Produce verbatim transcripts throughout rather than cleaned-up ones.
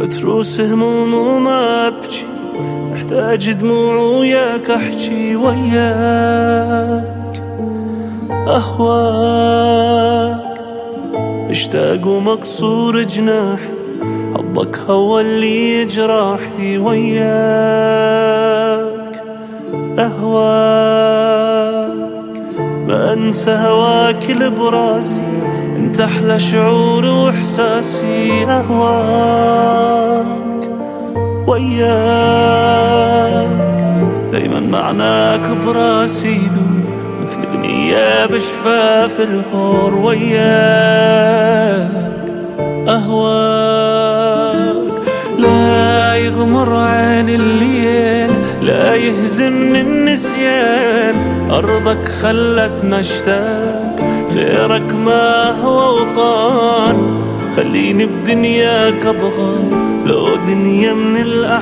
متروس هموم وما أبكي، محتاج دموع وياك أحكي وياك أهواك، مشتاق ومكسور جناحي، حبك هو اللي جراحي وياك أهواك، ما أنسى هواك لبراسي، انت أحلى شعور وإحساسي أهواك وياك، دايما معناك براسي يدور مثل أغنية بشفاف الهور وياك أهواك، لا يغمر عين الليل، لا يهزمني النسيان، أرضك خلتنا اشتاق، غيرك ما هو وطان، خليني بدنياك أبغى لو دنيا من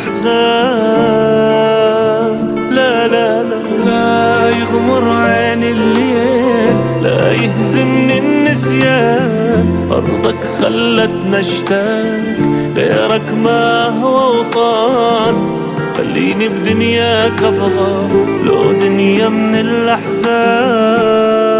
الأحزان، لا لا لا لا يغمر عين الليل، لا يهزمني النسيان، أرضك خلتنا اشتاق، غيرك ما هو وطان، خليني بدنياك أبغى لو دنيا من الأحزان.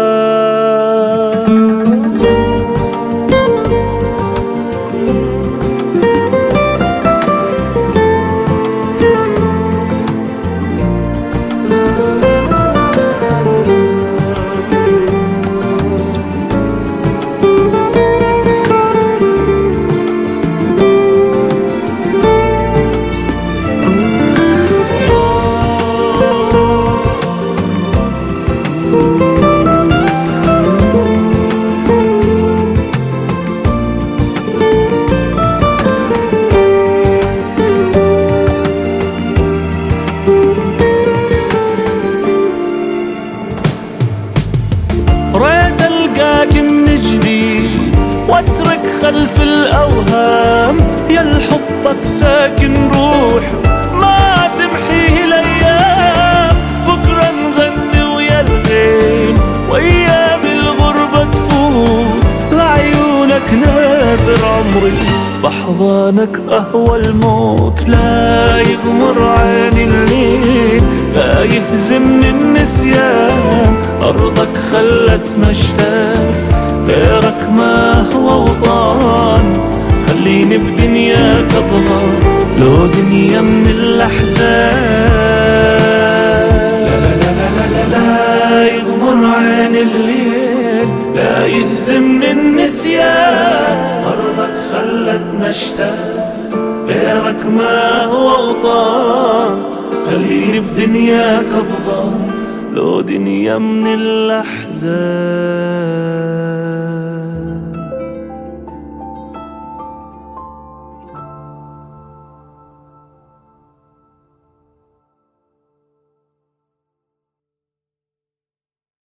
ريت ألقاك من جديد واترك خلف الأوهام، يا الحبك ساكن روحي ما تمحيه الأيام، بكرة نغني ويا الغين وأيام الغربة تفوت، لعيونك ناذر عمري بحضانك أهوى الموت، لا يغمر عيني الليل، لا يهزمني النسيان، أرضك خلتنا اشتاق، غيرك ما هو وطان، خليني بدنياك أبغى لو دنيا من الأحزان، لا لا لا لا لا لا يغمر عين الليل، لا يهزمني النسيان، أرضك خلتنا اشتاق، غيرك ما هو وطان، خليني بدنياك أبغى لو دنيا من الأحزان.